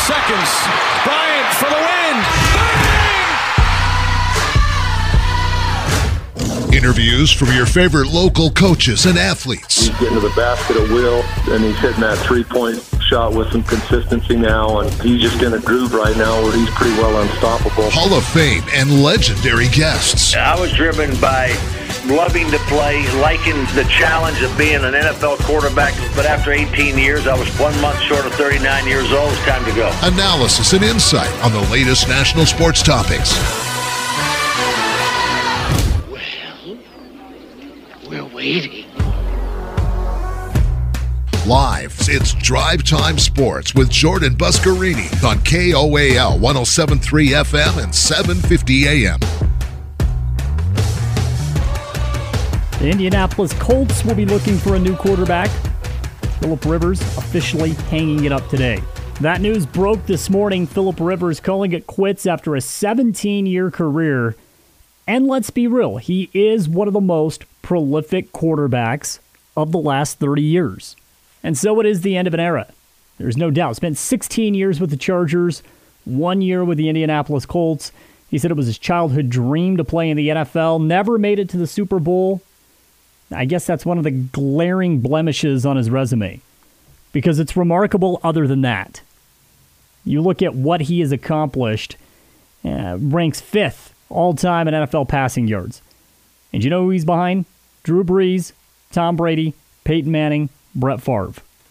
seconds. Bryant for the win. Bang! Interviews from your favorite local coaches and athletes. He's getting to the basket at will, and he's hitting that three-point shot with some consistency now, and he's just in a groove right now where he's pretty well unstoppable. Hall of Fame and legendary guests. I was driven by loving to play, liking the challenge of being an NFL quarterback, but after 18 years, I was 1 month short of 39 years old. It's time to go. Analysis and insight on the latest national sports topics. Well, we're waiting. Live, it's Drive Time Sports with Jordan Buscarini on KOAL 107.3 FM and 750 AM. The Indianapolis Colts will be looking for a new quarterback. Philip Rivers officially hanging it up today. That news broke this morning. Philip Rivers calling it quits after a 17-year career. And let's be real, he is one of the most prolific quarterbacks of the last 30 years. And so it is the end of an era. There's no doubt. Spent 16 years with the Chargers, 1 year with the Indianapolis Colts. He said it was his childhood dream to play in the NFL. Never made it to the Super Bowl. I guess that's one of the glaring blemishes on his resume, because it's remarkable other than that. You look at what he has accomplished, ranks 5th all-time in NFL passing yards. And you know who he's behind? Drew Brees, Tom Brady, Peyton Manning, Brett Favre.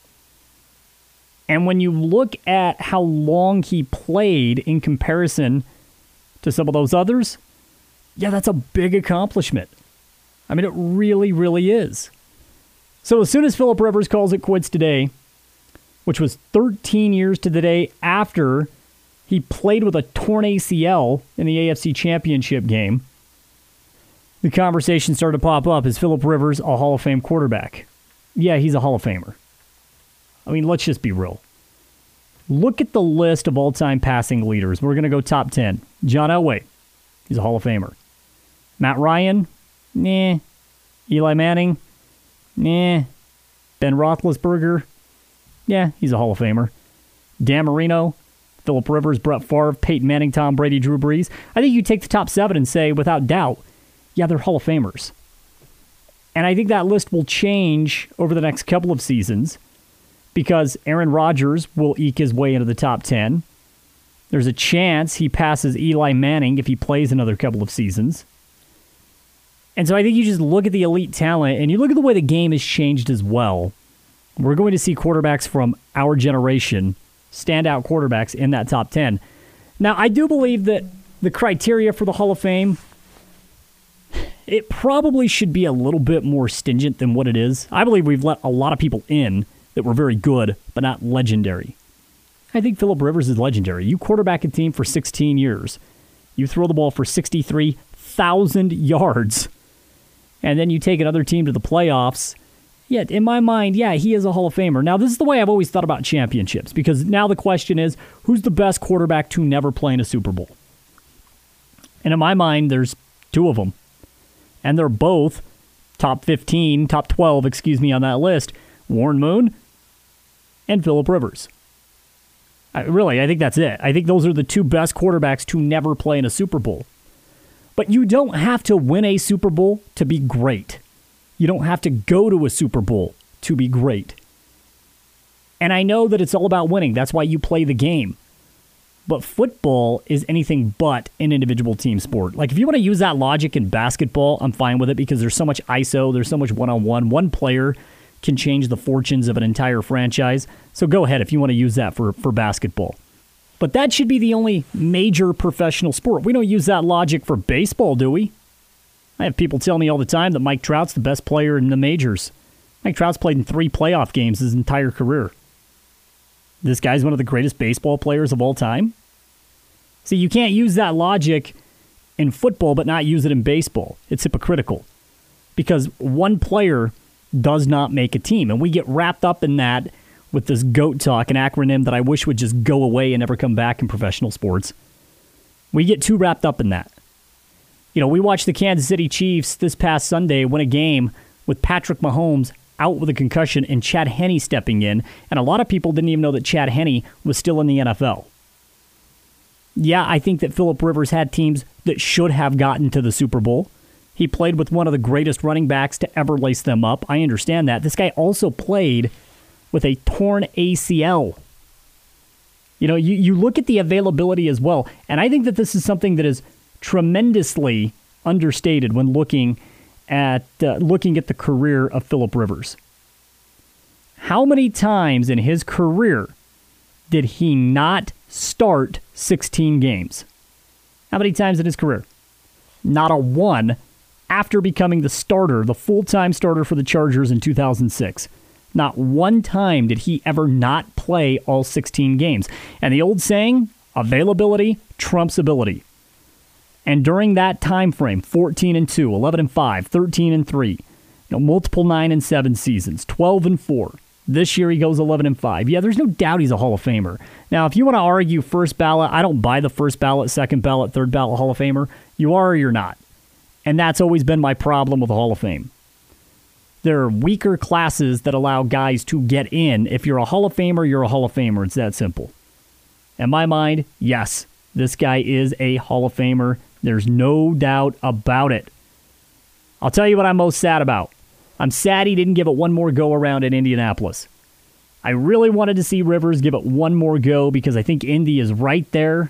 And when you look at how long he played in comparison to some of those others, yeah, that's a big accomplishment. I mean, it really, really is. So as soon as Philip Rivers calls it quits today, which was 13 years to the day after he played with a torn ACL in the AFC Championship game, the conversation started to pop up. Is Philip Rivers a Hall of Fame quarterback? Yeah, he's a Hall of Famer. I mean, let's just be real. Look at the list of all-time passing leaders. We're going to go top 10. John Elway, he's a Hall of Famer. Matt Ryan, nah. Eli Manning, nah. Ben Roethlisberger, yeah, he's a Hall of Famer. Dan Marino, Philip Rivers, Brett Favre, Peyton Manning, Tom Brady, Drew Brees. I think you take the top 7 and say, without doubt, yeah, they're Hall of Famers. And I think that list will change over the next couple of seasons because Aaron Rodgers will eke his way into the top 10. There's a chance he passes Eli Manning if he plays another couple of seasons. And so I think you just look at the elite talent and you look at the way the game has changed as well. We're going to see quarterbacks from our generation, standout quarterbacks in that top 10. Now, I do believe that the criteria for the Hall of Fame, it probably should be a little bit more stringent than what it is. I believe we've let a lot of people in that were very good, but not legendary. I think Philip Rivers is legendary. You quarterback a team for 16 years. You throw the ball for 63,000 yards. And then you take another team to the playoffs. Yet, in my mind, yeah, he is a Hall of Famer. Now, this is the way I've always thought about championships, because now the question is, who's the best quarterback to never play in a Super Bowl? And in my mind, there's 2 of them. And they're both top 12 on that list. Warren Moon and Philip Rivers. I think that's it. I think those are the 2 best quarterbacks to never play in a Super Bowl. But you don't have to win a Super Bowl to be great. You don't have to go to a Super Bowl to be great. And I know that it's all about winning. That's why you play the game. But football is anything but an individual team sport. Like, if you want to use that logic in basketball, I'm fine with it because there's so much ISO, there's so much one-on-one. One player can change the fortunes of an entire franchise. So go ahead if you want to use that for basketball. But that should be the only major professional sport. We don't use that logic for baseball, do we? I have people tell me all the time that Mike Trout's the best player in the majors. Mike Trout's played in 3 playoff games his entire career. This guy's one of the greatest baseball players of all time. See, you can't use that logic in football but not use it in baseball. It's hypocritical. Because one player does not make a team. And we get wrapped up in that with this GOAT talk, an acronym that I wish would just go away and never come back in professional sports. We get too wrapped up in that. You know, we watched the Kansas City Chiefs this past Sunday win a game with Patrick Mahomes out with a concussion and Chad Henne stepping in, and a lot of people didn't even know that Chad Henne was still in the NFL. Yeah, I think that Phillip Rivers had teams that should have gotten to the Super Bowl. He played with one of the greatest running backs to ever lace them up. I understand that. This guy also played with a torn ACL. You know, you look at the availability as well, and I think that this is something that is tremendously understated when looking at the career of Phillip Rivers. How many times in his career did he not start 16 games? How many times in his career? Not a one after becoming the starter, the full-time starter for the Chargers in 2006. Not one time did he ever not play all 16 games. And the old saying, availability trumps ability. And during that time frame, 14-2, 11-5, 13-3, multiple 9-7 seasons, 12-4. This year he goes 11-5. Yeah, there's no doubt he's a Hall of Famer. Now, if you want to argue first ballot, I don't buy the first ballot, second ballot, third ballot Hall of Famer. You are or you're not. And that's always been my problem with the Hall of Fame. There are weaker classes that allow guys to get in. If you're a Hall of Famer, you're a Hall of Famer. It's that simple. In my mind, yes, this guy is a Hall of Famer. There's no doubt about it. I'll tell you what I'm most sad about. I'm sad he didn't give it one more go around in Indianapolis. I really wanted to see Rivers give it one more go because I think Indy is right there.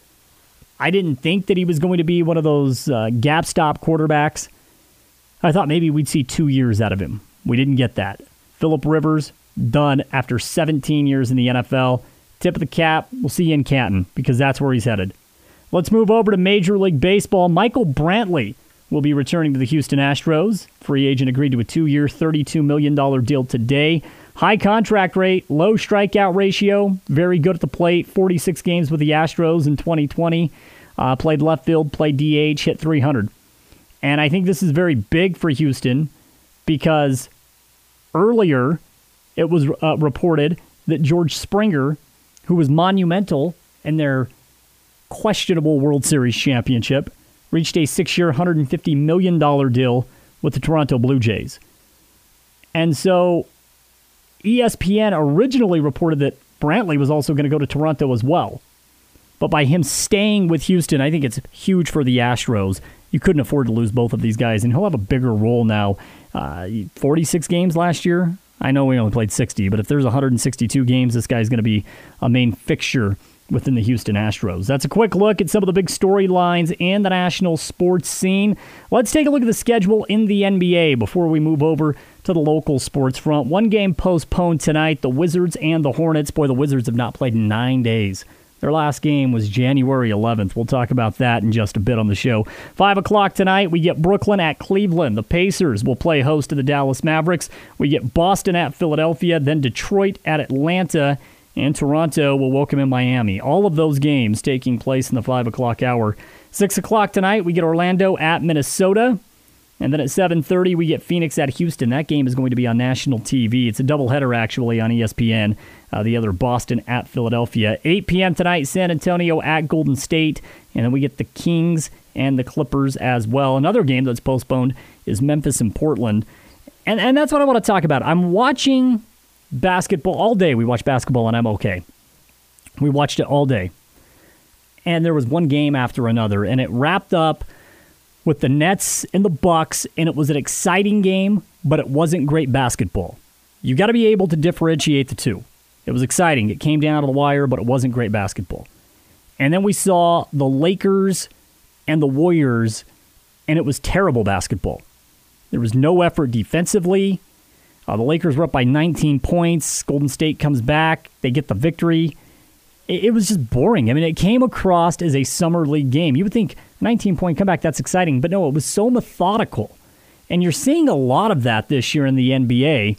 I didn't think that he was going to be one of those gap stop quarterbacks. I thought maybe we'd see 2 years out of him. We didn't get that. Phillip Rivers, done after 17 years in the NFL. Tip of the cap, we'll see you in Canton because that's where he's headed. Let's move over to Major League Baseball. Michael Brantley will be returning to the Houston Astros. Free agent agreed to a 2-year, $32 million deal today. High contract rate, low strikeout ratio, very good at the plate. 46 games with the Astros in 2020. Played left field, played DH, hit 300. And I think this is very big for Houston because earlier it was reported that George Springer, who was monumental in their questionable World Series championship, reached a 6-year, $150 million deal with the Toronto Blue Jays. And so ESPN originally reported that Brantley was also going to go to Toronto as well. But by him staying with Houston, I think it's huge for the Astros. You couldn't afford to lose both of these guys, and he'll have a bigger role now. 46 games last year. I know we only played 60, but if there's 162 games, this guy's going to be a main fixture within the Houston Astros. That's a quick look at some of the big storylines and the national sports scene. Let's take a look at the schedule in the NBA before we move over to the local sports front. One game postponed tonight, the Wizards and the Hornets. Boy, the Wizards have not played in 9 days. Their last game was January 11th. We'll talk about that in just a bit on the show. 5 o'clock tonight, we get Brooklyn at Cleveland. The Pacers will play host to the Dallas Mavericks. We get Boston at Philadelphia, then Detroit at Atlanta, and Toronto will welcome in Miami. All of those games taking place in the 5 o'clock hour. 6 o'clock tonight, we get Orlando at Minnesota. And then at 7:30, we get Phoenix at Houston. That game is going to be on national TV. It's a doubleheader, actually, on ESPN. The other, Boston at Philadelphia. 8 p.m. tonight, San Antonio at Golden State. And then we get the Kings and the Clippers as well. Another game that's postponed is Memphis and Portland. And that's what I want to talk about. I'm watching basketball all day. We watch basketball on MLK. We watched it all day. And there was one game after another. And it wrapped up with the Nets and the Bucks, and it was an exciting game, but it wasn't great basketball. You got to be able to differentiate the two. It was exciting. It came down to the wire, but it wasn't great basketball. And then we saw the Lakers and the Warriors, and it was terrible basketball. There was no effort defensively. The Lakers were up by 19 points. Golden State comes back. They get the victory. It was just boring. I mean, it came across as a summer league game. You would think 19-point comeback, that's exciting. But no, it was so methodical. And you're seeing a lot of that this year in the NBA.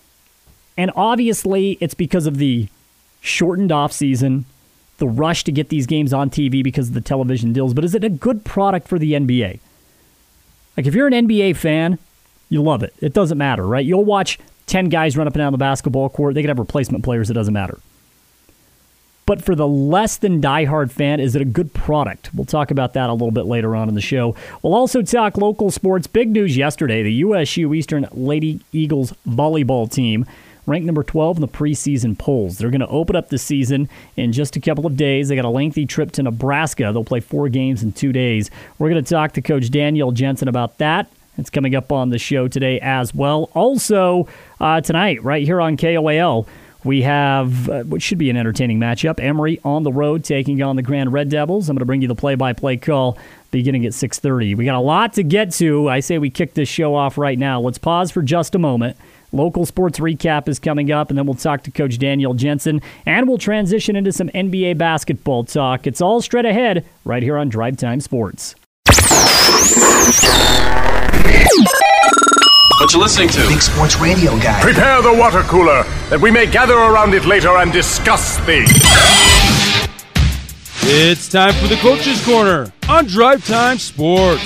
And obviously, it's because of the shortened offseason, the rush to get these games on TV because of the television deals. But is it a good product for the NBA? Like, if you're an NBA fan, you love it. It doesn't matter, right? You'll watch 10 guys run up and down the basketball court. They could have replacement players. It doesn't matter. But for the less than diehard fan, is it a good product? We'll talk about that a little bit later on in the show. We'll also talk local sports. Big news yesterday, the USU Eastern Lady Eagles volleyball team ranked number 12 in the preseason polls. They're going to open up the season in just a couple of days. They got a lengthy trip to Nebraska. They'll play 4 games in 2 days. We're going to talk to Coach Danielle Jensen about that. It's coming up on the show today as well. Also, tonight, right here on KOAL, we have what should be an entertaining matchup. Emory on the road taking on the Grand Red Devils. I'm going to bring you the play-by-play call beginning at 6:30. We got a lot to get to. I say we kick this show off right now. Let's pause for just a moment. Local sports recap is coming up, and then we'll talk to Coach Danielle Jensen, and we'll transition into some NBA basketball talk. It's all straight ahead right here on Drive Time Sports. What you listening to? Big Sports Radio Guy. Prepare the water cooler that we may gather around it later and discuss things. It's time for the Coach's Corner on Drive Time Sports.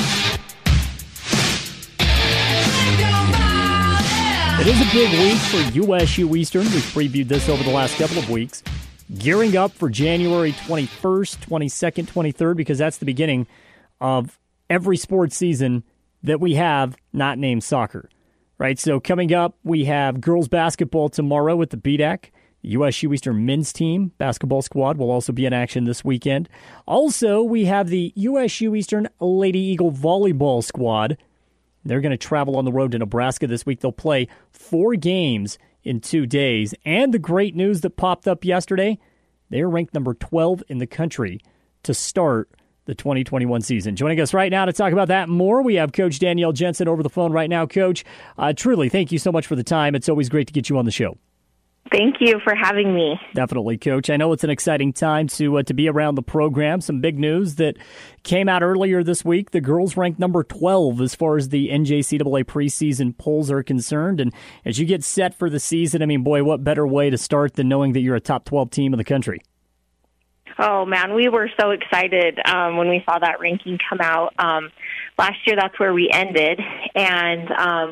It is a big week for USU Eastern. We've previewed this over the last couple of weeks. Gearing up for January 21st, 22nd, 23rd, because that's the beginning of every sports season that we have not named soccer, right? So coming up, we have girls basketball tomorrow at the BDAC. USU Eastern men's team basketball squad will also be in action this weekend. Also, we have the USU Eastern Lady Eagle volleyball squad. They're going to travel on the road to Nebraska this week. They'll play 4 games in 2 days. And the great news that popped up yesterday, they're ranked number 12 in the country to start the 2021 season. Joining us right now to talk about that and more, we have Coach Danielle Jensen over the phone right now. Coach, truly, thank you so much for the time. It's always great to get you on the show. Thank you for having me. Definitely, Coach. I know it's an exciting time to be around the program. Some big news that came out earlier this week. The girls ranked number 12 as far as the NJCAA preseason polls are concerned. And as you get set for the season, I mean, boy, what better way to start than knowing that you're a top 12 team in the country? Oh, man, we were so excited when we saw that ranking come out. Last year, that's where we ended. And,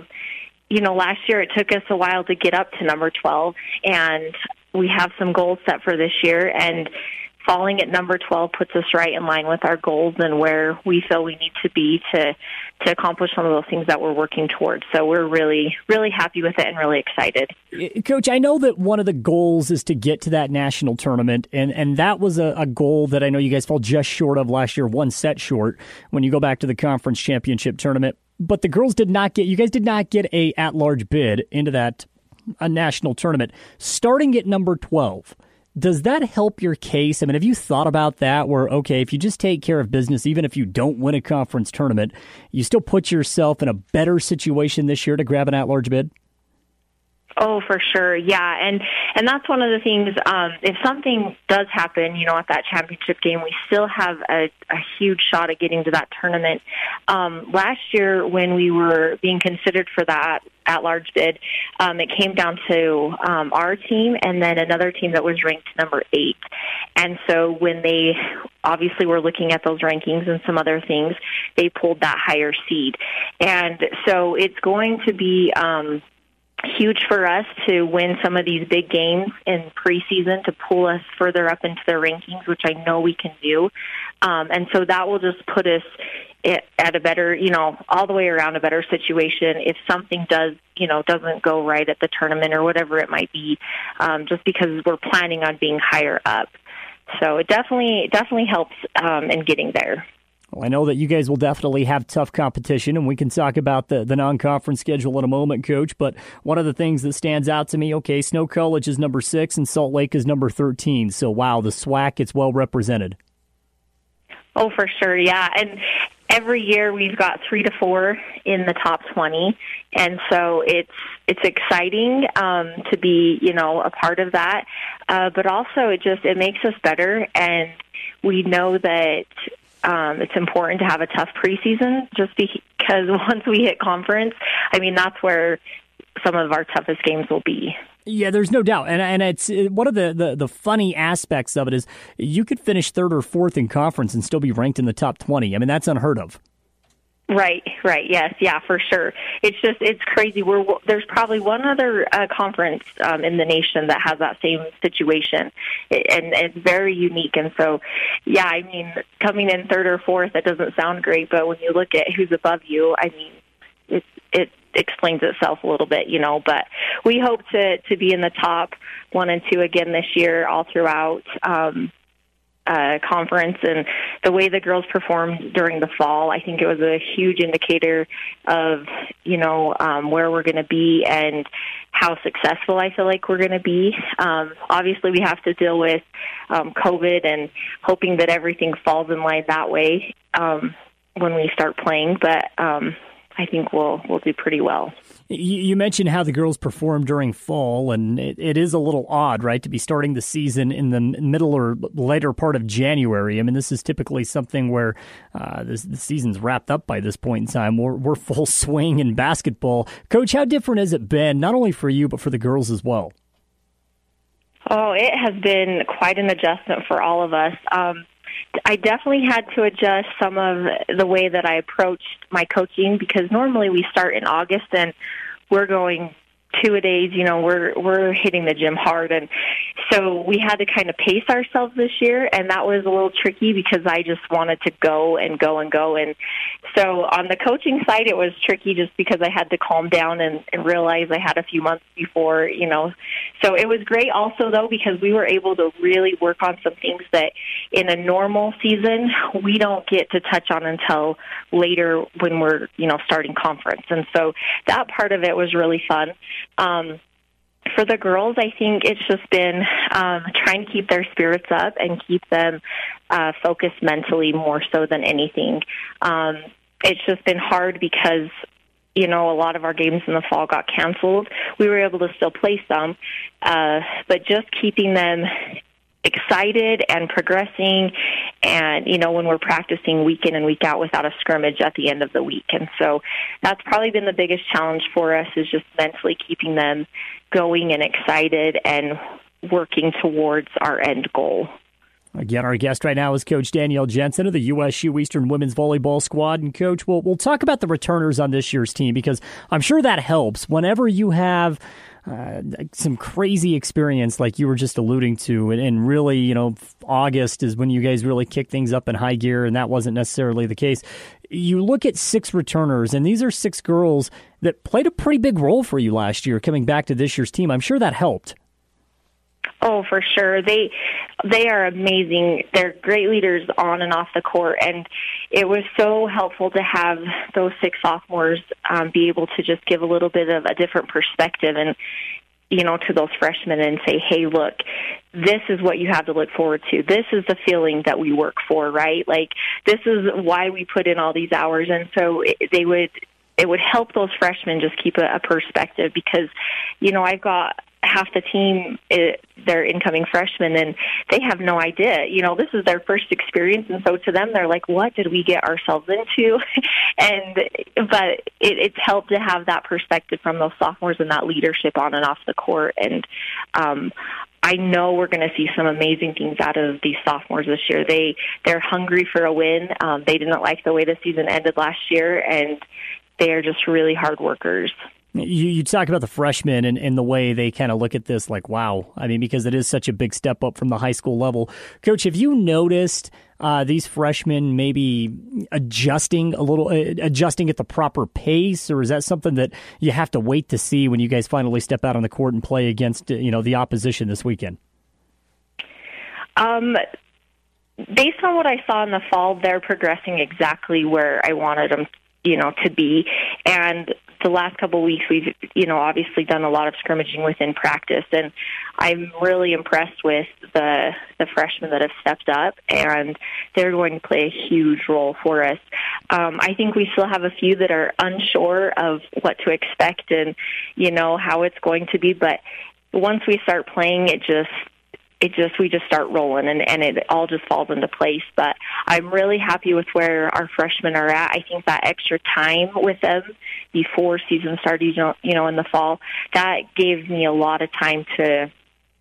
last year it took us a while to get up to number 12. And we have some goals set for this year. And falling at number 12 puts us right in line with our goals and where we feel we need to be to accomplish some of those things that we're working towards. So we're really, really happy with it and really excited. Coach, I know that one of the goals is to get to that national tournament, and that was a goal that I know you guys fell just short of last year, 1 set short when you go back to the conference championship tournament. But the girls did not get a at-large bid into that a national tournament. Starting at number 12, does that help your case? I mean, have you thought about that where, okay, if you just take care of business, even if you don't win a conference tournament, you still put yourself in a better situation this year to grab an at-large bid? Oh, for sure. Yeah. And that's one of the things, if something does happen, at that championship game, we still have a huge shot at getting to that tournament. Last year when we were being considered for that at-large bid, it came down to our team and then another team that was ranked number 8. And so when they obviously were looking at those rankings and some other things, they pulled that higher seed. And so it's going to be huge for us to win some of these big games in preseason to pull us further up into the rankings, which I know we can do. And so that will just put us at a better, all the way around a better situation if something doesn't go right at the tournament or whatever it might be, just because we're planning on being higher up. So it definitely helps in getting there. Well, I know that you guys will definitely have tough competition, and we can talk about the non-conference schedule in a moment, Coach. But one of the things that stands out to me, okay, Snow College is number 6 and Salt Lake is number 13. So, wow, the SWAC, it's well represented. Oh, for sure, yeah. And every year we've got 3 to 4 in the top 20. And so it's exciting to be, a part of that. But also it makes us better, and we know that it's important to have a tough preseason just because once we hit conference, that's where some of our toughest games will be. Yeah, there's no doubt. And it's one of the funny aspects of it is you could finish 3rd or 4th in conference and still be ranked in the top 20. I mean, that's unheard of. Right. Yes. Yeah, for sure. It's crazy. There's probably one other conference in the nation that has that same situation, and it's very unique. And so, yeah, I mean, coming in third or fourth, that doesn't sound great, but when you look at who's above you, I mean, it explains itself a little bit, but we hope to be in the top 1 and 2 again this year all throughout conference. And the way the girls performed during the fall, I think it was a huge indicator of, where we're going to be and how successful I feel like we're going to be. Obviously, we have to deal with COVID and hoping that everything falls in line that way when we start playing. But I think we'll do pretty well. You mentioned how the girls performed during fall, and it is a little odd, right, to be starting the season in the middle or later part of January. I mean, this is typically something where the season's wrapped up by this point in time. We're full swing in basketball. Coach, how different has it been, not only for you, but for the girls as well? Oh, it has been quite an adjustment for all of us. I definitely had to adjust some of the way that I approached my coaching, because normally we start in August and we're going 2-a-days, we're hitting the gym hard. And so we had to kind of pace ourselves this year, and that was a little tricky because I just wanted to go and go and go. And so on the coaching side, it was tricky just because I had to calm down and realize I had a few months before, So it was great also, though, because we were able to really work on some things that in a normal season we don't get to touch on until later when we're, starting conference. And so that part of it was really fun. For the girls, I think it's just been trying to keep their spirits up and keep them focused mentally more so than anything. It's just been hard because, a lot of our games in the fall got canceled. We were able to still play some, but just keeping them excited and progressing, and when we're practicing week in and week out without a scrimmage at the end of the week. And so that's probably been the biggest challenge for us, is just mentally keeping them going and excited and working towards our end goal. Again, our guest right now is Coach Danielle Jensen of the USU Eastern Women's Volleyball Squad. And, Coach, we'll talk about the returners on this year's team, because I'm sure that helps whenever you have some crazy experience like you were just alluding to. And really, August is when you guys really kick things up in high gear, and that wasn't necessarily the case. You look at 6 returners, and these are 6 girls that played a pretty big role for you last year coming back to this year's team. I'm sure that helped. Oh, for sure. They are amazing. They're great leaders on and off the court, and it was so helpful to have those 6 sophomores be able to just give a little bit of a different perspective and, to those freshmen and say, hey, look, this is what you have to look forward to. This is the feeling that we work for, right? Like, this is why we put in all these hours. And so it would help those freshmen just keep a perspective, because, I've got half the team, they're incoming freshmen, and they have no idea. This is their first experience, and so to them, they're like, what did we get ourselves into? But it's helped to have that perspective from those sophomores and that leadership on and off the court. And I know we're going to see some amazing things out of these sophomores this year. They're hungry for a win. They didn't like the way the season ended last year, and they are just really hard workers. You talk about the freshmen and the way they kind of look at this like, wow. I mean, because it is such a big step up from the high school level. Coach, have you noticed these freshmen maybe adjusting at the proper pace, or is that something that you have to wait to see when you guys finally step out on the court and play against, the opposition this weekend? Based on what I saw in the fall, they're progressing exactly where I wanted them, to be. And the last couple of weeks, we've, obviously done a lot of scrimmaging within practice, and I'm really impressed with the freshmen that have stepped up, and they're going to play a huge role for us. I think we still have a few that are unsure of what to expect and, how it's going to be, but once we start playing, we just start rolling, and it all just falls into place. But I'm really happy with where our freshmen are at. I think that extra time with them before season started, in the fall, that gave me a lot of time to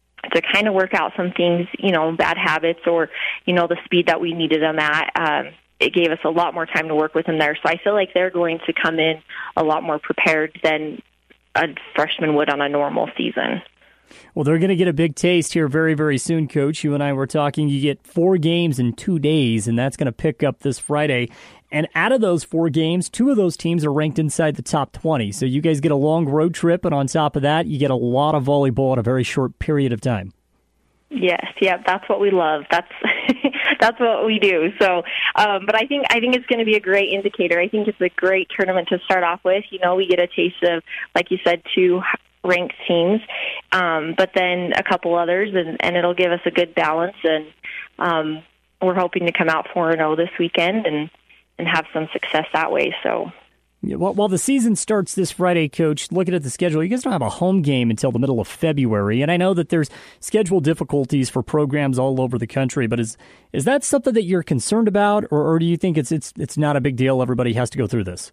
kind of work out some things, bad habits, or, the speed that we needed them at. it gave us a lot more time to work with them there. So I feel like they're going to come in a lot more prepared than a freshman would on a normal season. Well, they're going to get a big taste here very, very soon, Coach. You and I were talking. You get 4 games in 2 days, and that's going to pick up this Friday. And out of those 4 games, 2 of those teams are ranked inside the top 20. So you guys get a long road trip, and on top of that, you get a lot of volleyball in a very short period of time. Yes, that's what we love. That's that's what we do. So, but I think it's going to be a great indicator. I think it's a great tournament to start off with. You know, we get a taste of, like you said, 2 ranked teams, but then a couple others, and it'll give us a good balance. And we're hoping to come out 4-0 this weekend and have some success that way. So. Yeah, while the season starts this Friday, Coach, looking at the schedule, you guys don't have a home game until the middle of February, and I know that there's schedule difficulties for programs all over the country, but is that something that you're concerned about, or do you think it's not a big deal, everybody has to go through this?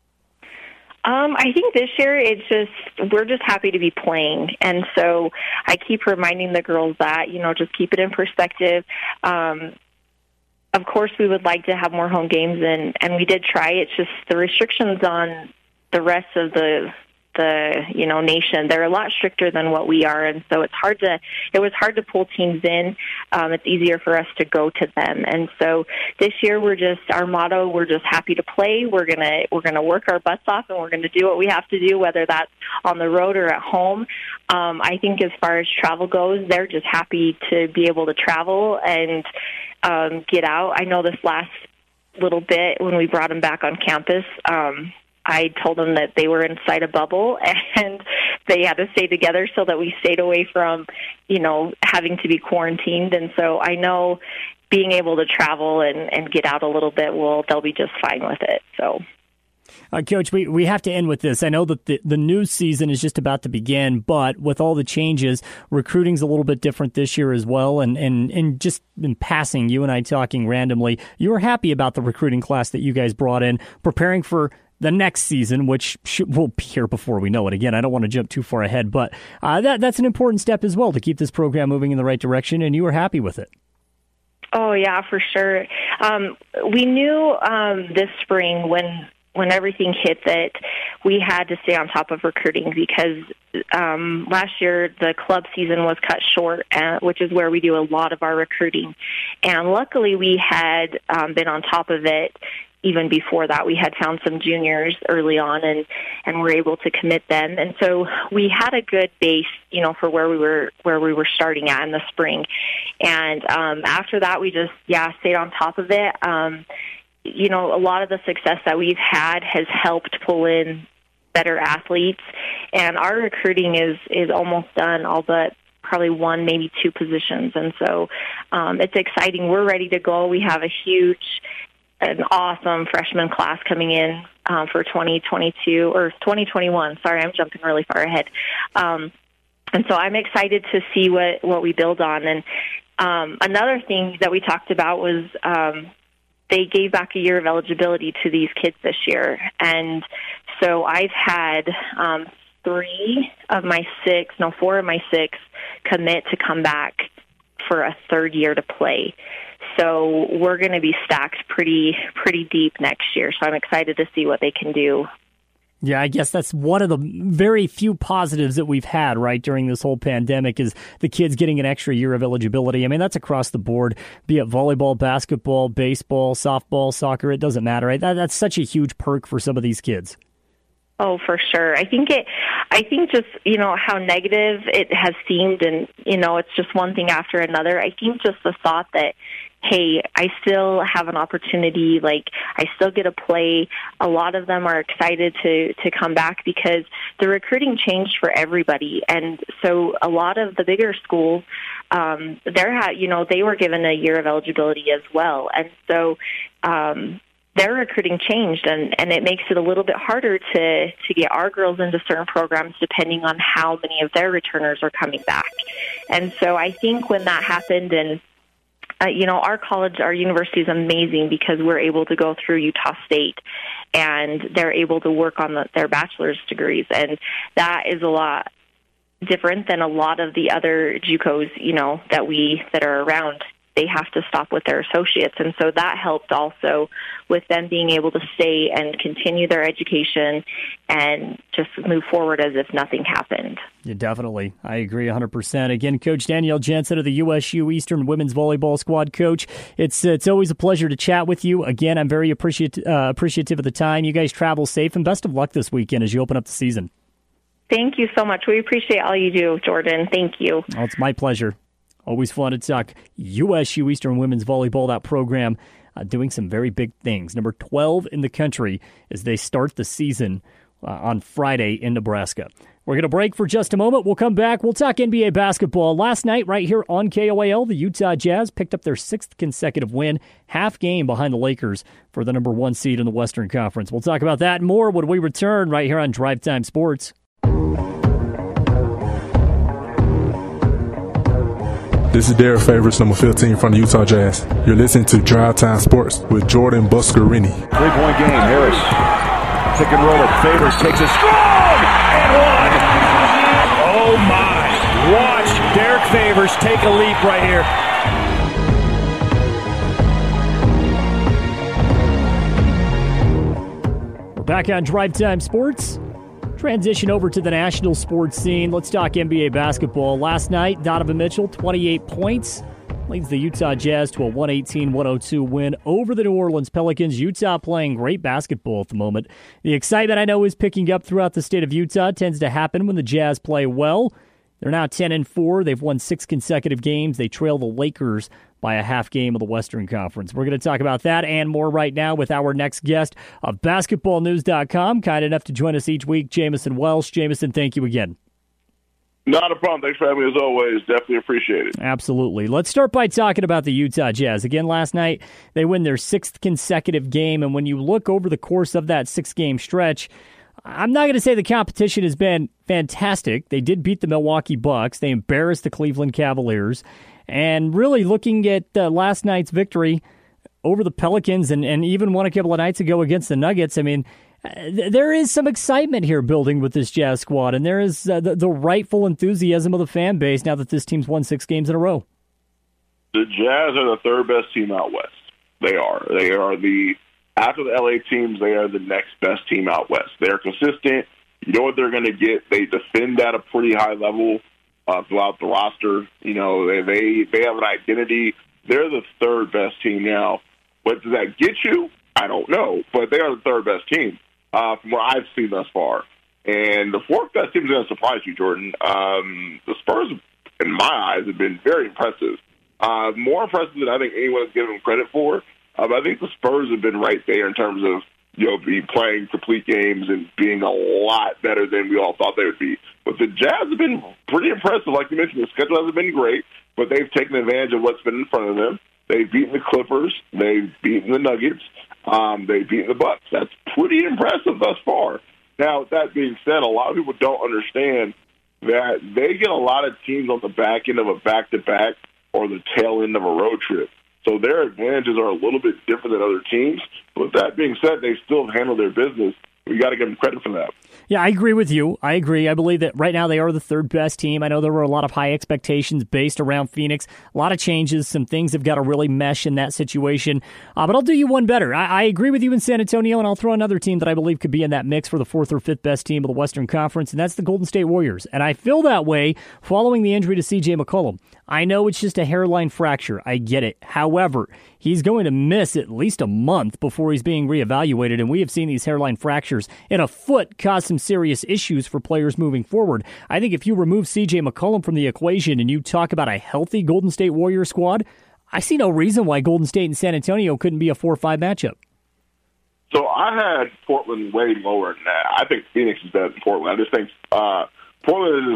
I think this year we're just happy to be playing, and so I keep reminding the girls that, just keep it in perspective. Of course, we would like to have more home games, and we did try. It's just the restrictions on the rest of the nation. They're a lot stricter than what we are, and so it was hard to pull teams in. It's easier for us to go to them, and so this year our motto, we're just happy to play. We're gonna work our butts off, and we're gonna do what we have to do, whether that's on the road or at home. I think as far as travel goes, they're just happy to be able to travel and get out. I know this last little bit when we brought them back on campus, I told them that they were inside a bubble and they had to stay together so that we stayed away from, having to be quarantined. And so I know being able to travel and get out a little bit, they'll be just fine with it. So. Coach, we have to end with this. I know that the new season is just about to begin, but with all the changes, recruiting's a little bit different this year as well. And just in passing, you and I talking randomly, you were happy about the recruiting class that you guys brought in, preparing for the next season, which will be here before we know it. Again, I don't want to jump too far ahead, but that's an important step as well to keep this program moving in the right direction, and you were happy with it. Oh, yeah, for sure. We knew this spring when everything hit that we had to stay on top of recruiting because last year the club season was cut short, which is where we do a lot of our recruiting. And luckily we had been on top of it even before that. We had found some juniors early on and were able to commit them. And so we had a good base, for where we were starting at in the spring. And after that, we just, stayed on top of it. A lot of the success that we've had has helped pull in better athletes, and our recruiting is almost done, all but probably 1, maybe 2 positions. And so it's exciting. We're ready to go. We have an awesome freshman class coming in for 2022 or 2021. Sorry, I'm jumping really far ahead. And so I'm excited to see what we build on. And another thing that we talked about was they gave back a year of eligibility to these kids this year. And so I've had 4 of my 6 commit to come back for a 3rd year to play. So we're going to be stacked pretty deep next year. So I'm excited to see what they can do. Yeah, I guess that's one of the very few positives that we've had, right, during this whole pandemic is the kids getting an extra year of eligibility. I mean, that's across the board, be it volleyball, basketball, baseball, softball, soccer, it doesn't matter, right? That's such a huge perk for some of these kids. Oh, for sure. I think just, how negative it has seemed and, it's just one thing after another. I think just the thought that, hey, I still have an opportunity, like I still get to play. A lot of them are excited to come back because the recruiting changed for everybody. And so a lot of the bigger schools, they were given a year of eligibility as well. And so, their recruiting changed, and it makes it a little bit harder to get our girls into certain programs depending on how many of their returners are coming back. And so I think when that happened, and our university is amazing because we're able to go through Utah State, and they're able to work on their bachelor's degrees, and that is a lot different than a lot of the other JUCOs, that are around they have to stop with their associates. And so that helped also with them being able to stay and continue their education and just move forward as if nothing happened. Yeah, definitely. I agree 100%. Again, Coach Danielle Jensen of the USU Eastern Women's Volleyball Squad. Coach, it's always a pleasure to chat with you. Again, I'm very appreciative of the time. You guys travel safe, and best of luck this weekend as you open up the season. Thank you so much. We appreciate all you do, Jordan. Thank you. Oh, it's my pleasure. Always fun to talk USU Eastern Women's Volleyball, that program doing some very big things. Number 12 in the country as they start the season on Friday in Nebraska. We're going to break for just a moment. We'll come back. We'll talk NBA basketball. Last night, right here on KOAL, the Utah Jazz picked up their 6th consecutive win, half game behind the Lakers for the number 1 seed in the Western Conference. We'll talk about that and more when we return right here on Drive Time Sports. This is Derek Favors, number 15 from the Utah Jazz. You're listening to Drive Time Sports with Jordan Buscarini. 3-point game. Harris, pick and roll it. Favors takes a strong and one. Oh my! Watch Derek Favors take a leap right here. We're back on Drive Time Sports. Transition over to the national sports scene. Let's talk NBA basketball. Last night, Donovan Mitchell, 28 points, leads the Utah Jazz to a 118-102 win over the New Orleans Pelicans. Utah playing great basketball at the moment. The excitement I know is picking up throughout the state of Utah. It tends to happen when the Jazz play well. They're now 10-4. They've won 6 consecutive games. They trail the Lakers by a half game of the Western Conference. We're going to talk about that and more right now with our next guest of BasketballNews.com. Kind enough to join us each week, Jamison Welsh. Jamison, thank you again. Not a problem. Thanks for having me as always. Definitely appreciate it. Absolutely. Let's start by talking about the Utah Jazz. Again, last night, they win their 6th consecutive game, and when you look over the course of that 6-game stretch, I'm not going to say the competition has been fantastic. They did beat the Milwaukee Bucks. They embarrassed the Cleveland Cavaliers. And really looking at last night's victory over the Pelicans and even one a couple of nights ago against the Nuggets, I mean, there is some excitement here building with this Jazz squad, and there is the rightful enthusiasm of the fan base now that this team's won 6 games in a row. The Jazz are the 3rd best team out west. They are. They are after the LA teams, they are the next best team out west. They're consistent. You know what they're going to get. They defend at a pretty high level throughout the roster. You know, they have an identity. They're the 3rd best team now. What does that get you? I don't know, but they are the 3rd best team from what I've seen thus far. And the 4th best team is going to surprise you, Jordan. The Spurs, in my eyes, have been very impressive. More impressive than I think anyone has given them credit for. I think the Spurs have been right there in terms of be playing complete games and being a lot better than we all thought they would be. But the Jazz have been pretty impressive. Like you mentioned, the schedule hasn't been great, but they've taken advantage of what's been in front of them. They've beaten the Clippers. They've beaten the Nuggets. They've beaten the Bucks. That's pretty impressive thus far. Now, that being said, a lot of people don't understand that they get a lot of teams on the back end of a back-to-back or the tail end of a road trip. So their advantages are a little bit different than other teams. But with that being said, they still handle their business. We got to give them credit for that. Yeah, I agree with you. I agree. I believe that right now they are the 3rd best team. I know there were a lot of high expectations based around Phoenix. A lot of changes. Some things have got to really mesh in that situation. But I'll do you one better. I agree with you in San Antonio, and I'll throw another team that I believe could be in that mix for the 4th or 5th best team of the Western Conference, and that's the Golden State Warriors. And I feel that way following the injury to C.J. McCollum. I know it's just a hairline fracture. I get it. However, he's going to miss at least a month before he's being reevaluated, and we have seen these hairline fractures in a foot cause some serious issues for players moving forward. I think if you remove C.J. McCollum from the equation and you talk about a healthy Golden State Warrior squad, I see no reason why Golden State and San Antonio couldn't be a 4-5 matchup. So I had Portland way lower than that. I think Phoenix is better than Portland. I just think Portland is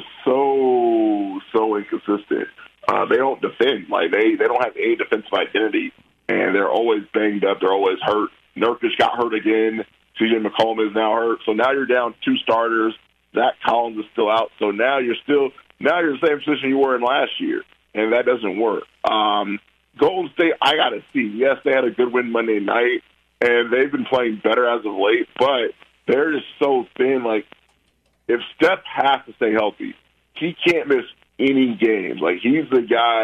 so inconsistent. They don't defend. Like they don't have a defensive identity, and they're always banged up. They're always hurt. Nurkic got hurt again. C.J. McCollum is now hurt. So now you're down 2 starters. Zach Collins is still out. So now you're in the same position you were in last year, and that doesn't work. Golden State, I got to see. Yes, they had a good win Monday night, and they've been playing better as of late, but they're just so thin. Like, if Steph has to stay healthy, he can't miss any games. Like, he's the guy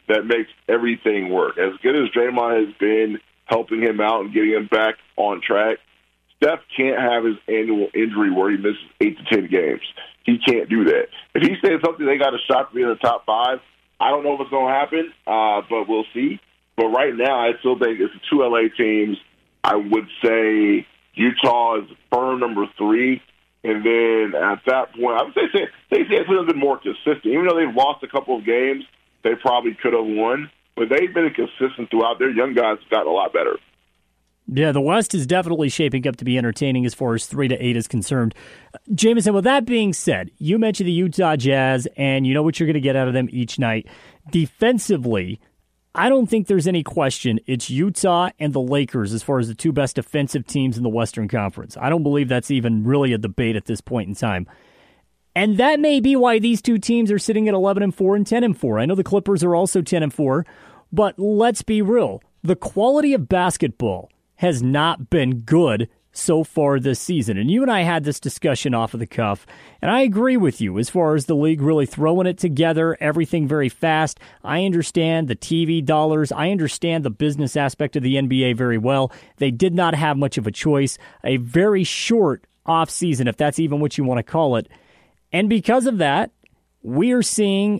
that makes everything work. As good as Draymond has been helping him out and getting him back on track, Steph can't have his annual injury where he misses 8 to 10 games. He can't do that. If he says something, they got a shot to be in the top 5. I don't know if it's going to happen, but we'll see. But right now, I still think it's the 2 LA teams. I would say Utah is firm number 3. And then at that point, I would say it's a little bit more consistent. Even though they've lost a couple of games, they probably could have won. But they've been consistent throughout. Their young guys have gotten a lot better. Yeah, the West is definitely shaping up to be entertaining as far as 3 to 8 is concerned. Jameson, with that being said, you mentioned the Utah Jazz, and you know what you're going to get out of them each night. Defensively, I don't think there's any question it's Utah and the Lakers as far as the 2 best defensive teams in the Western Conference. I don't believe that's even really a debate at this point in time. And that may be why these 2 teams are sitting at 11-4 and 10-4. I know the Clippers are also 10-4, but let's be real. The quality of basketball has not been good so far this season. And you and I had this discussion off of the cuff, and I agree with you as far as the league really throwing it together, everything very fast. I understand the TV dollars. I understand the business aspect of the NBA very well. They did not have much of a choice. A very short off season, if that's even what you want to call it. And because of that, we're seeing,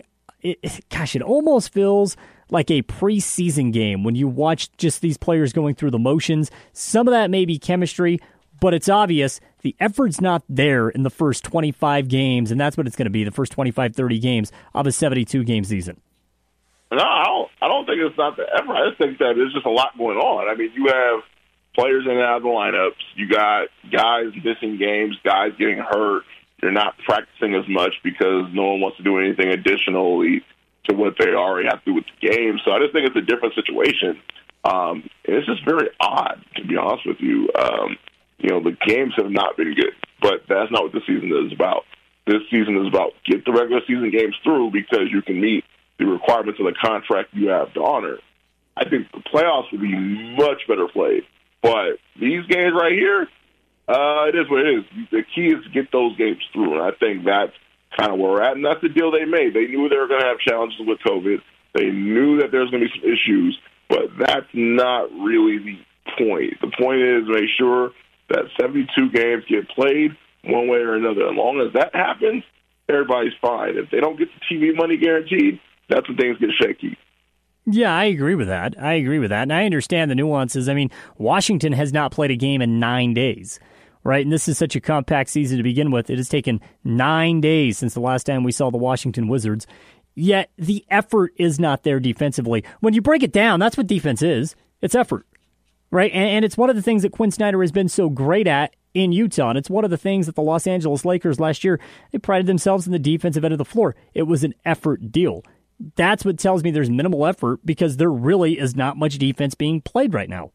it almost feels like a preseason game when you watch just these players going through the motions. Some of that may be chemistry, but it's obvious the effort's not there in the first 25 games, and that's what it's going to be, the first 25, 30 games of a 72-game season. No, I don't think it's not the effort. I just think that there's just a lot going on. I mean, you have players in and out of the lineups. You got guys missing games, guys getting hurt. You're not practicing as much because no one wants to do anything additionally to what they already have to do with the game. So I just think it's a different situation. It's just very odd, to be honest with you. The games have not been good, but that's not what the season is about. This season is about get the regular season games through because you can meet the requirements of the contract you have to honor. I think the playoffs would be much better played. But these games right here, it is what it is. The key is to get those games through, and I think that's kind of where we're at, and that's the deal they made. They knew they were going to have challenges with COVID. They knew that there's going to be some issues, but that's not really the point. The point is make sure that 72 games get played one way or another. As long as that happens, everybody's fine. If they don't get the TV money guaranteed, that's when things get shaky. Yeah, I agree with that. And I understand the nuances. I mean, Washington has not played a game in 9 days. Right, and this is such a compact season to begin with. It has taken 9 days since the last time we saw the Washington Wizards. Yet the effort is not there defensively. When you break it down, that's what defense is. It's effort, right? And it's one of the things that Quinn Snyder has been so great at in Utah. And it's one of the things that the Los Angeles Lakers last year, they prided themselves in the defensive end of the floor. It was an effort deal. That's what tells me there's minimal effort because there really is not much defense being played right now.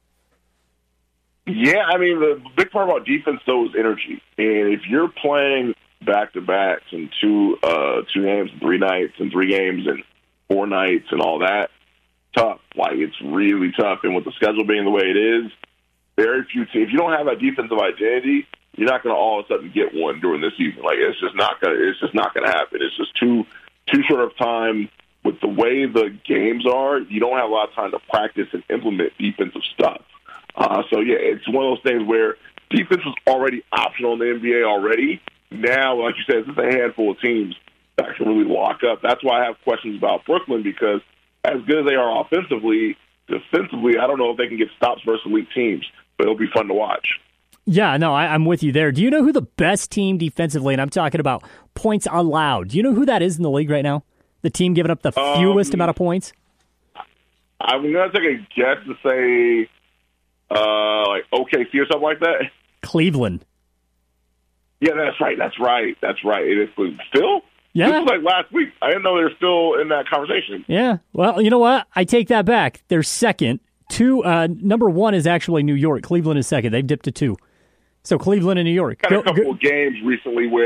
Yeah, I mean, the big part about defense, though, is energy. And if you're playing back-to-backs and two games and 3 nights and 3 games and 4 nights and all that, tough. Like, it's really tough. And with the schedule being the way it is, very few teams. If you don't have a defensive identity, you're not going to all of a sudden get one during this season. Like, it's just not going to happen. It's just too short of time. With the way the games are, you don't have a lot of time to practice and implement defensive stuff. So, yeah, it's one of those things where defense was already optional in the NBA already. Now, like you said, it's a handful of teams that can really lock up. That's why I have questions about Brooklyn because as good as they are offensively, defensively, I don't know if they can get stops versus elite teams, but it'll be fun to watch. Yeah, no, I'm with you there. Do you know who the best team defensively, and I'm talking about points allowed, do you know who that is in the league right now? The team giving up the fewest amount of points? I'm going to take a guess to say like OKC or something like that. Cleveland. Yeah, that's right. It is Cleveland. Still? Yeah. This was like last week. I didn't know they were still in that conversation. Yeah. Well, you know what? I take that back. They're second. Number 1 is actually New York. Cleveland is second. They've dipped to 2. So Cleveland and New York. Got a couple of games recently where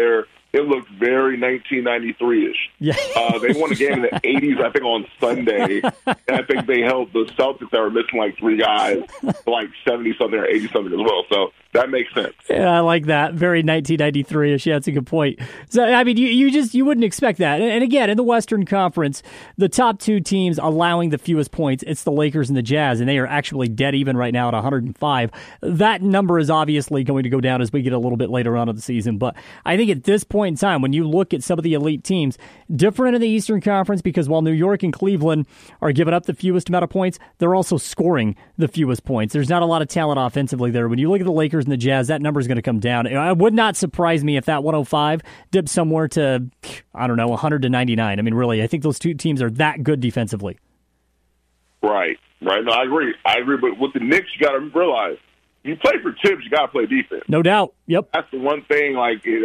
it looked very 1993-ish. Yeah. They won a game in the 80s, I think, on Sunday. And I think they held the Celtics that were missing like 3 guys for like 70-something or 80-something as well. So that makes sense. Yeah, I like that. Very 1993-ish. Yeah, that's a good point. So, I mean, you wouldn't expect that. And again, in the Western Conference, the top 2 teams allowing the fewest points, it's the Lakers and the Jazz, and they are actually dead even right now at 105. That number is obviously going to go down as we get a little bit later on in the season. But I think at this point in time, when you look at some of the elite teams, different in the Eastern Conference, because while New York and Cleveland are giving up the fewest amount of points, they're also scoring the fewest points. There's not a lot of talent offensively there. When you look at the Lakers and the Jazz, that number is going to come down. It would not surprise me if that 105 dips somewhere to, 100 to 99. I mean, really, I think those 2 teams are that good defensively. Right. No, I agree. But with the Knicks, you got to realize, you play for Tibbs, you got to play defense. No doubt. Yep. That's the one thing.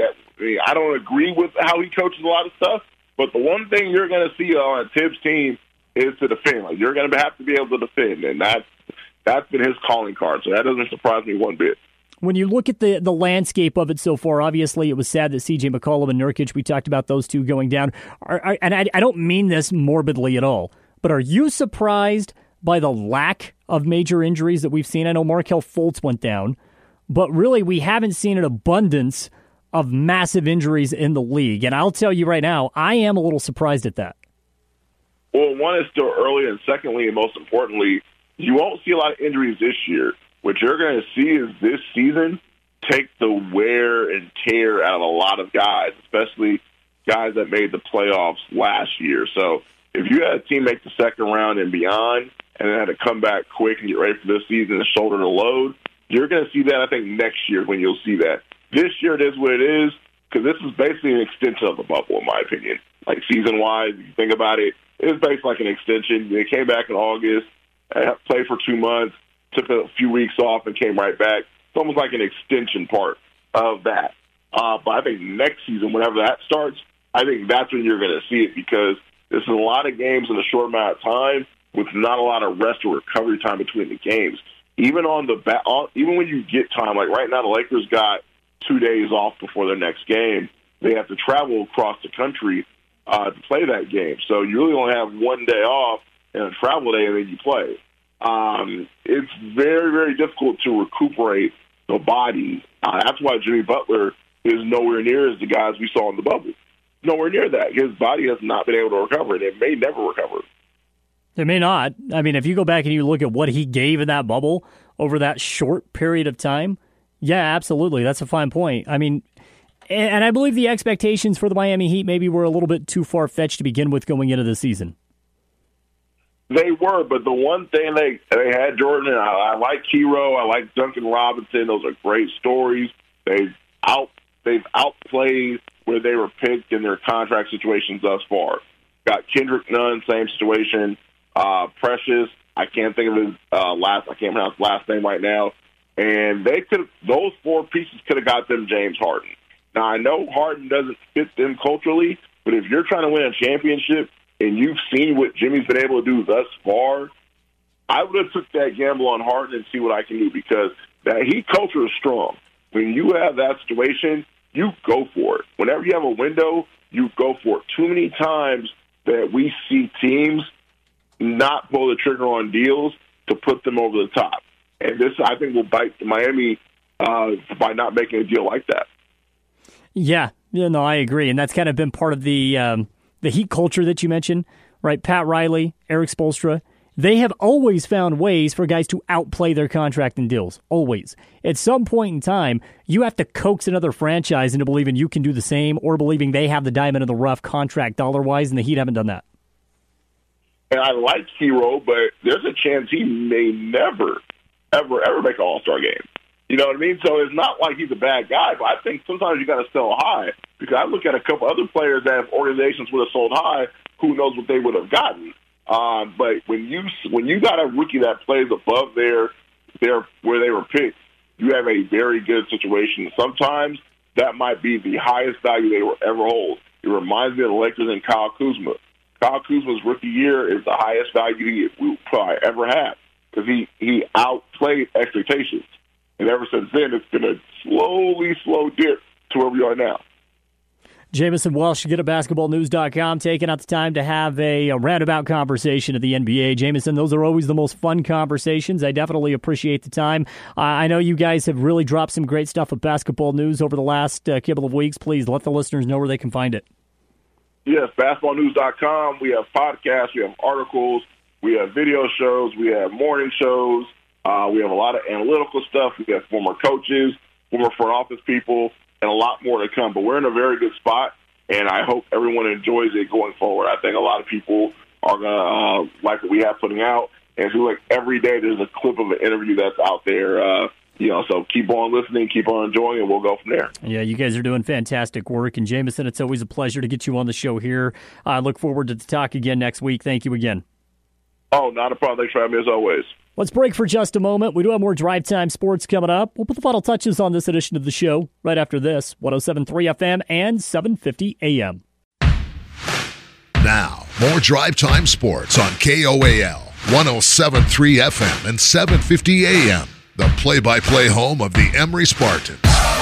I don't agree with how he coaches a lot of stuff, but the one thing you're going to see on a Tibbs team is to defend. Like, you're going to have to be able to defend, and that's been his calling card. So that doesn't surprise me one bit. When you look at the landscape of it so far, obviously it was sad that C.J. McCollum and Nurkic, we talked about those 2 going down. And I don't mean this morbidly at all, but are you surprised by the lack of major injuries that we've seen? I know Markelle Fultz went down, but really we haven't seen an abundance of massive injuries in the league. And I'll tell you right now, I am a little surprised at that. Well, one is still early, and secondly, and most importantly, you won't see a lot of injuries this year. What you're going to see is this season take the wear and tear out of a lot of guys, especially guys that made the playoffs last year. So if you had a team make the second round and beyond, and then had to come back quick and get ready for this season and shoulder the load, you're going to see that, I think, next year when you'll see that. This year it is what it is, because this is basically an extension of the bubble, in my opinion. Like, season-wise, if you think about it, it's basically like an extension. They came back in August, played for 2 months, took a few weeks off, and came right back. It's almost like an extension part of that. But I think next season, whenever that starts, I think that's when you're going to see it, because this is a lot of games in a short amount of time with not a lot of rest or recovery time between the games. Even even when you get time, like right now the Lakers got 2 days off before their next game. They have to travel across the country to play that game. So you really only have 1 day off and a travel day, and then you play. It's very, very difficult to recuperate the body. That's why Jimmy Butler is nowhere near as the guys we saw in the bubble. Nowhere near that. His body has not been able to recover, and it may never recover. It may not. I mean, if you go back and you look at what he gave in that bubble over that short period of time, yeah, absolutely. That's a fine point. I mean, and I believe the expectations for the Miami Heat maybe were a little bit too far-fetched to begin with going into the season. They were, but the one thing they had, Jordan, and I like Hero, I like Duncan Robinson. Those are great stories. They've outplayed where they were picked in their contract situations thus far. Got Kendrick Nunn, same situation. Precious, I can't think of his I can't pronounce his last name right now. And those 4 pieces could have got them James Harden. Now, I know Harden doesn't fit them culturally, but if you're trying to win a championship and you've seen what Jimmy's been able to do thus far, I would have took that gamble on Harden and see what I can do, because that Heat culture is strong. When you have that situation, you go for it. Whenever you have a window, you go for it. Too many times that we see teams not pull the trigger on deals to put them over the top. And this, I think, will bite Miami by not making a deal like that. Yeah, no, I agree. And that's kind of been part of the Heat culture that you mentioned, right? Pat Riley, Eric Spoelstra, they have always found ways for guys to outplay their contract and deals. Always. At some point in time, you have to coax another franchise into believing you can do the same, or believing they have the diamond in the rough contract dollar-wise, and the Heat haven't done that. And I like Hero, but there's a chance he may never, ever make an All-Star game. You know what I mean? So it's not like he's a bad guy, but I think sometimes you got to sell high, because I look at a couple other players that have organizations would have sold high, who knows what they would have gotten. But when you got a rookie that plays above their where they were picked, you have a very good situation. Sometimes that might be the highest value they will ever hold. It reminds me of the Lakers and Kyle Kuzma. Kyle Kuzma's rookie year is the highest value he will probably ever have, because he outplayed expectations. And ever since then, it's been a slow dip to where we are now. Jamison Welsh, get at basketballnews.com, taking out the time to have a roundabout conversation of the NBA. Jamison, those are always the most fun conversations. I definitely appreciate the time. I know you guys have really dropped some great stuff at Basketball News over the last couple of weeks. Please let the listeners know where they can find it. Yes, basketballnews.com. We have podcasts, we have articles, we have video shows, we have morning shows. We have a lot of analytical stuff. We have former coaches, former front office people, and a lot more to come. But we're in a very good spot, and I hope everyone enjoys it going forward. I think a lot of people are going to like what we have putting out. And it feels like every day there's a clip of an interview that's out there. So keep on listening, keep on enjoying, and we'll go from there. Yeah, you guys are doing fantastic work. And Jamison, it's always a pleasure to get you on the show here. I look forward to the talk again next week. Thank you again. Oh, not a problem. Thanks for having me as always. Let's break for just a moment. We do have more Drive Time Sports coming up. We'll put the final touches on this edition of the show right after this. 107.3 FM and 750 AM. Now, more Drive Time Sports on KOAL, 107.3 FM and 750 AM. The play-by-play home of the Emory Spartans.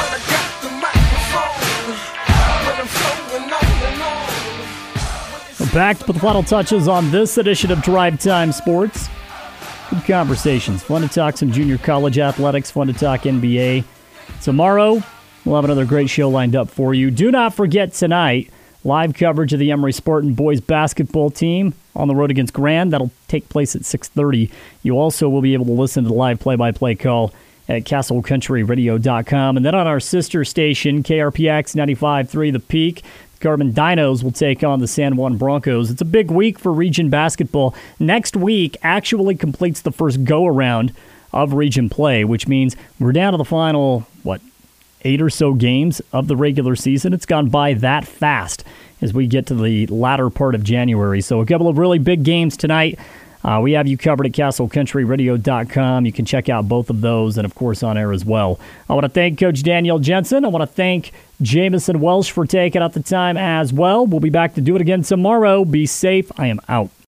We're back to put the final touches on this edition of Drive Time Sports. Good conversations. Fun to talk some junior college athletics. Fun to talk NBA. Tomorrow, we'll have another great show lined up for you. Do not forget tonight, live coverage of the Emory Spartan boys basketball team on the road against Grand. That'll take place at 6:30. You also will be able to listen to the live play-by-play call at CastleCountryRadio.com. And then on our sister station, KRPX 95.3 The Peak, Garmin Dinos will take on the San Juan Broncos. It's a big week for region basketball. Next week actually completes the first go-around of region play, which means we're down to the final, 8 or so games of the regular season. It's gone by that fast as we get to the latter part of January. So a couple of really big games tonight. We have you covered at CastleCountryRadio.com. You can check out both of those and, of course, on air as well. I want to thank Coach Daniel Jensen. I want to thank Jamison Welsh for taking out the time as well. We'll be back to do it again tomorrow. Be safe. I am out.